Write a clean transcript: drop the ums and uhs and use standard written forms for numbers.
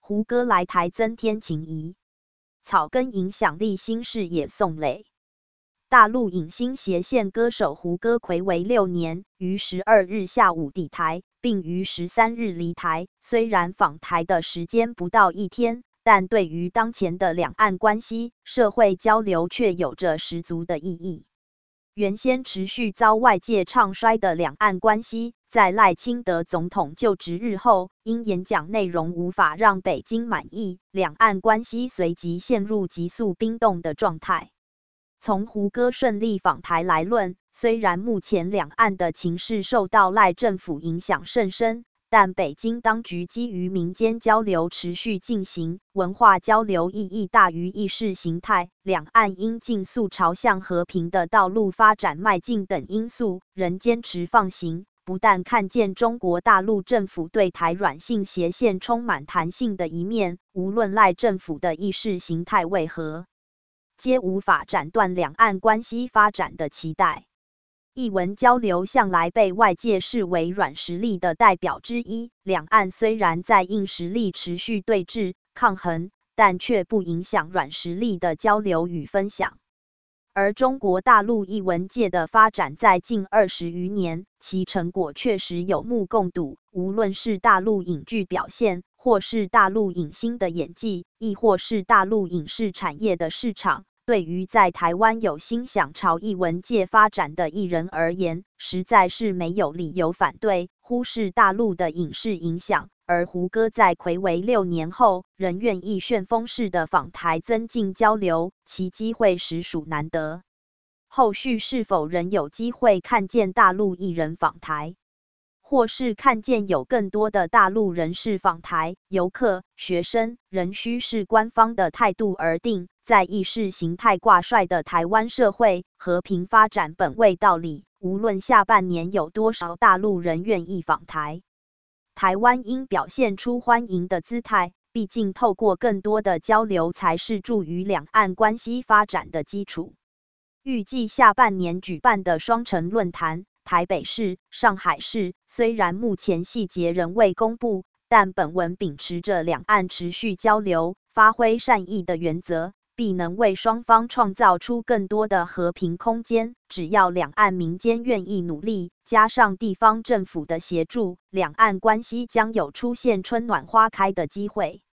胡歌来台增添情谊，草根影响力新视野宋磊。大陆影星斜线歌手胡歌睽违6年，于12日下午抵台，并于13日离台。虽然访台的时间不到1天，但对于当前的两岸关系、社会交流却有着十足的意义。原先持续遭外界唱衰的两岸关系，在赖清德总统就职日后，因演讲内容无法让北京满意，两岸关系随即陷入急速冰冻的状态。从胡歌顺利访台来论，虽然目前两岸的情势受到赖政府影响甚深，但北京当局基于民间交流持续进行，文化交流意义大于意识形态，两岸应尽速朝向和平的道路发展迈进等因素，仍坚持放行。不但看见中国大陆政府对台软性斜线充满弹性的一面，无论赖政府的意识形态为何，皆无法斩断两岸关系发展的期待。艺文交流向来被外界视为软实力的代表之一，两岸虽然在硬实力持续对峙抗衡，但却不影响软实力的交流与分享。而中国大陆艺文界的发展在近20余年，其成果确实有目共睹，无论是大陆影剧表现，或是大陆影星的演技，亦或是大陆影视产业的市场，对于在台湾有心想朝艺文界发展的艺人而言，实在是没有理由反对，忽视大陆的影视影响。而胡歌在睽违6年后，仍愿意旋风式的访台增进交流，其机会实属难得。后续是否仍有机会看见大陆艺人访台，或是看见有更多的大陆人士访台，游客、学生，仍需视官方的态度而定。在意识形态挂帅的台湾社会，和平发展本位道理，无论下半年有多少大陆人愿意访台，台湾应表现出欢迎的姿态，毕竟透过更多的交流才是助于两岸关系发展的基础。预计下半年举办的双城论坛，台北市、上海市，虽然目前细节仍未公布，但本文秉持着两岸持续交流、发挥善意的原则，必能为双方创造出更多的和平空间。只要两岸民间愿意努力，加上地方政府的协助，两岸关系将有出现春暖花开的机会。